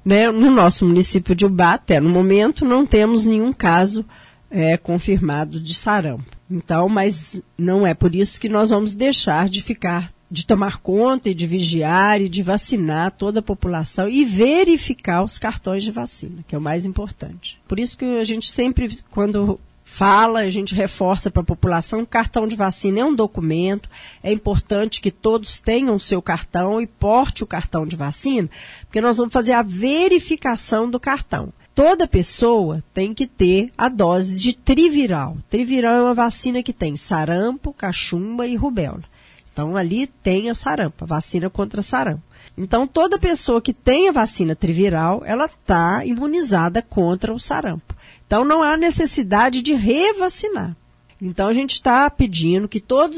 né, no nosso município de Ubá, até no momento, não temos nenhum caso confirmado de sarampo. Então, mas não é por isso que nós vamos deixar de tomar conta e de vigiar e de vacinar toda a população e verificar os cartões de vacina, que é o mais importante. Por isso que a gente sempre, quando fala, a gente reforça para a população, o cartão de vacina é um documento, é importante que todos tenham o seu cartão e porte o cartão de vacina, porque nós vamos fazer a verificação do cartão. Toda pessoa tem que ter a dose de triviral. Triviral é uma vacina que tem sarampo, cachumba e rubéola. Então, ali tem a sarampo, a vacina contra sarampo. Então, toda pessoa que tem a vacina triviral, ela está imunizada contra o sarampo. Então, não há necessidade de revacinar. Então, a gente está pedindo que toda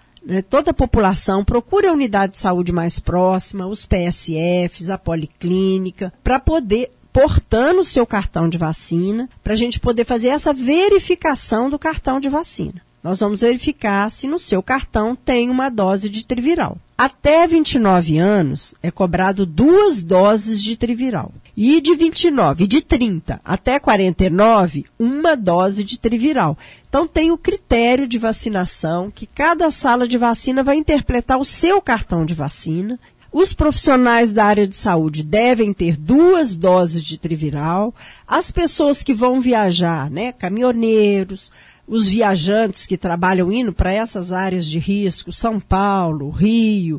a população procure a unidade de saúde mais próxima, os PSFs, a policlínica, para poder, portando o seu cartão de vacina, para a gente poder fazer essa verificação do cartão de vacina. Nós vamos verificar se no seu cartão tem uma dose de triviral. Até 29 anos é cobrado 2 doses de triviral. E de 29, de 30 até 49, uma dose de triviral. Então tem o critério de vacinação que cada sala de vacina vai interpretar o seu cartão de vacina. Os profissionais da área de saúde devem ter 2 doses de triviral. As pessoas que vão viajar, né, caminhoneiros, os viajantes que trabalham indo para essas áreas de risco, São Paulo, Rio,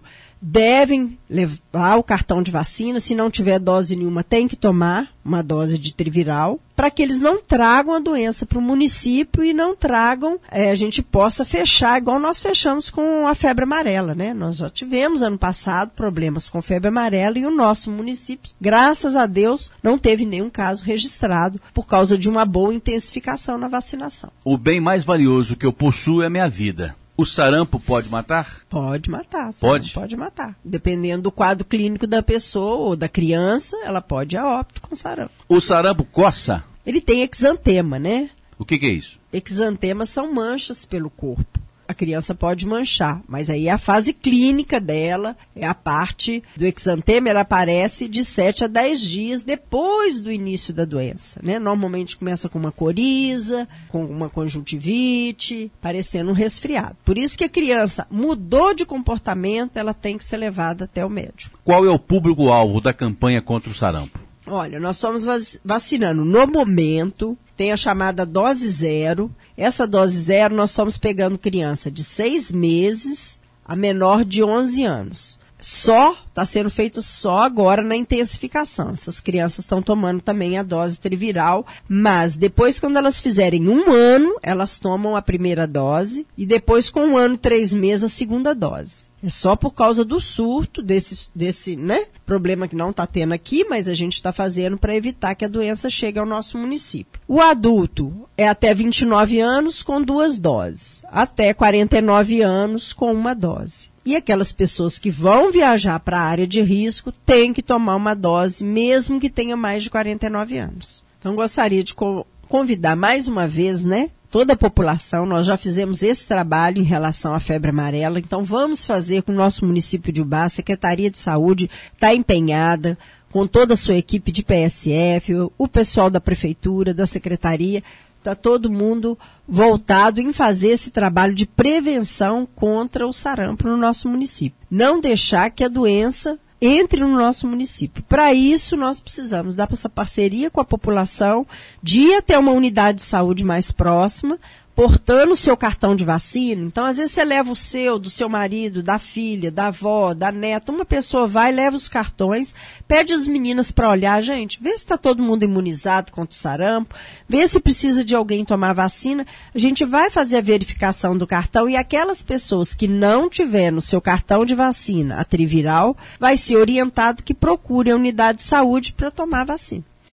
devem levar o cartão de vacina. Se não tiver dose nenhuma, tem que tomar uma dose de triviral, para que eles não tragam a doença para o município e não tragam, a gente possa fechar, igual nós fechamos com a febre amarela, né? Nós já tivemos ano passado problemas com febre amarela e o nosso município, graças a Deus, não teve nenhum caso registrado por causa de uma boa intensificação na vacinação. O bem mais valioso que eu possuo é a minha vida. O sarampo pode matar? Pode matar. Pode matar. Dependendo do quadro clínico da pessoa ou da criança, ela pode ir a óbito com sarampo. O sarampo coça? Ele tem exantema, né? O que é isso? Exantemas são manchas pelo corpo. A criança pode manchar, mas aí é a fase clínica dela, é a parte do exantema, ela aparece de 7 a 10 dias depois do início da doença, né? Normalmente começa com uma coriza, com uma conjuntivite, parecendo um resfriado. Por isso que a criança mudou de comportamento, ela tem que ser levada até o médico. Qual é o público-alvo da campanha contra o sarampo? Olha, nós estamos vacinando no momento, tem a chamada dose zero. Essa dose zero nós estamos pegando criança de 6 meses a menor de 11 anos. Está sendo feito só agora na intensificação. Essas crianças estão tomando também a dose triviral, mas depois, quando elas fizerem 1 ano, elas tomam a primeira dose e depois, com 1 ano e 3 meses, a segunda dose. É só por causa do surto desse né, problema que não está tendo aqui, mas a gente está fazendo para evitar que a doença chegue ao nosso município. O adulto é até 29 anos com 2 doses, até 49 anos com 1 dose. E aquelas pessoas que vão viajar para a área de risco têm que tomar uma dose, mesmo que tenha mais de 49 anos. Então, gostaria de convidar mais uma vez, né? Toda a população, nós já fizemos esse trabalho em relação à febre amarela, então vamos fazer com o nosso município de Ubá. A Secretaria de Saúde está empenhada, com toda a sua equipe de PSF, o pessoal da Prefeitura, da Secretaria, está todo mundo voltado em fazer esse trabalho de prevenção contra o sarampo no nosso município. Não deixar que a doença entre no nosso município. Para isso, nós precisamos dar essa parceria com a população, de ir até uma unidade de saúde mais próxima, portando o seu cartão de vacina. Então, às vezes, você leva o seu, do seu marido, da filha, da avó, da neta. Uma pessoa vai, leva os cartões, pede as meninas para olhar. Gente, vê se está todo mundo imunizado contra o sarampo, vê se precisa de alguém tomar vacina. A gente vai fazer a verificação do cartão e aquelas pessoas que não tiver no seu cartão de vacina a triviral, vai ser orientado que procure a unidade de saúde para tomar a vacina.